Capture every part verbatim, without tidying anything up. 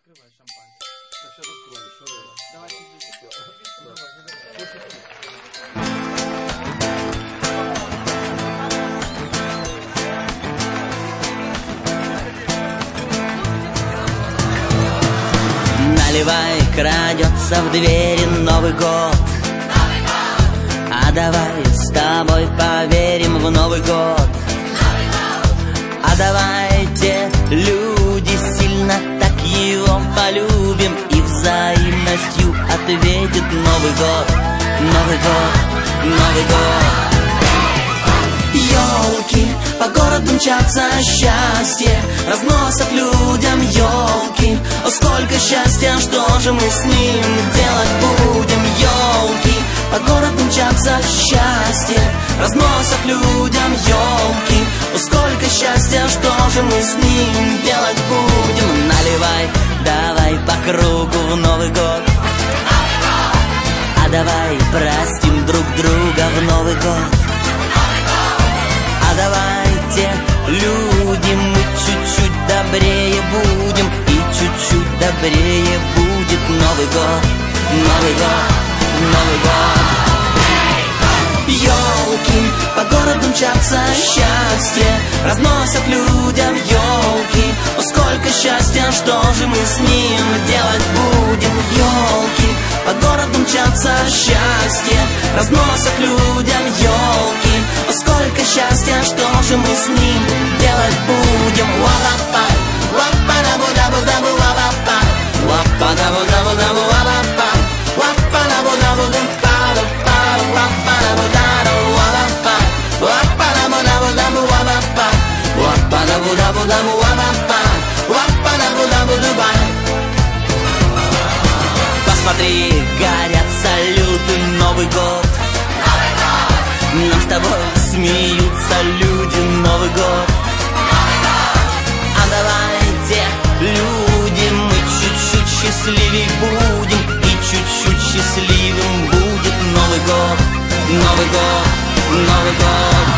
Открывай шампанское. Так, сейчас откроем. Что это? Давай. Наливай, крадется в двери Новый год. Новый год. А давай с тобой поверим в Новый год. Новый год. А давайте, люди, сильно так его полюбим, и взаимностью ответит Новый год. Новый год, Новый год. Ёлки по городу мчатся, счастье разносят людям ёлки. О, сколько счастья, что же мы с ним делать будем? Ёлки по городу мчатся, счастье разносят людям ёлки. О, сколько счастья, что же мы с ним делать будем? Наливай, давай по кругу в Новый год. А давай простим друг друга в Новый год. А давайте, люди, мы чуть-чуть добрее будем, и чуть-чуть добрее будет Новый год, Новый год, Новый год. Ёлки по городу мчатся, счастье разносят людям ёлки. О, сколько счастья, что же мы с ним делать будем? Ёлки по городу мчатся, счастье разносят людям ёлки. О, сколько счастья, что же мы с ним делать будем? Ла-ла-па, ла-па-да-бу-да-бу-да-бу, ла-ла-па, ла-па-да-бу-да-бу-да-бу, ла-ла-па, ла-па-да-бу-да-бу-да-па-ла-па, ла-па-да-бу-да-бу, ла-ла-па, ла-па-да-бу-да-бу-да-бу, ла-ла-па, ла-па-да-бу-да-бу-да-бу, ла-ла-па, ла-па-да-бу-да-бу-да-ба. Посмотри, горят салюты, Новый год. Новый год. Нам с тобой смеются люди, Новый год. Новый год. А давайте, люди, мы чуть-чуть счастливей будем, и чуть-чуть счастливым будет Новый год, Новый год, Новый год.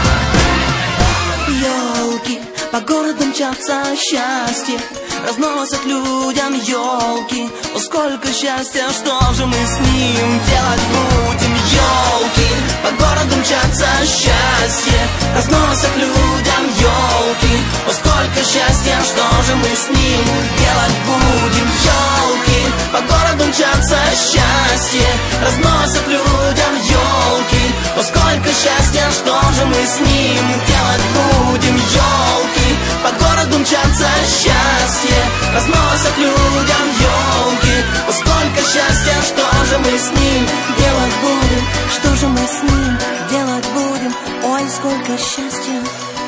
Ёлки по городу мчатся, счастье разносят людям ёлки. О, сколько счастья, что же мы с ним делать будем? Ёлки по городу мчатся, счастье разносят людям ёлки. О, сколько счастья, что же мы с ним делать будем? Ёлки по городу мчатся, счастье разносят людям ёлки. О, сколько счастья, что же мы с ним делать будем? Ёлки по городу мчатся, счастье разносят людям ёлки. О, сколько счастья, что же мы с ним делать будем? Что же мы с ним делать будем? Ой, сколько счастья.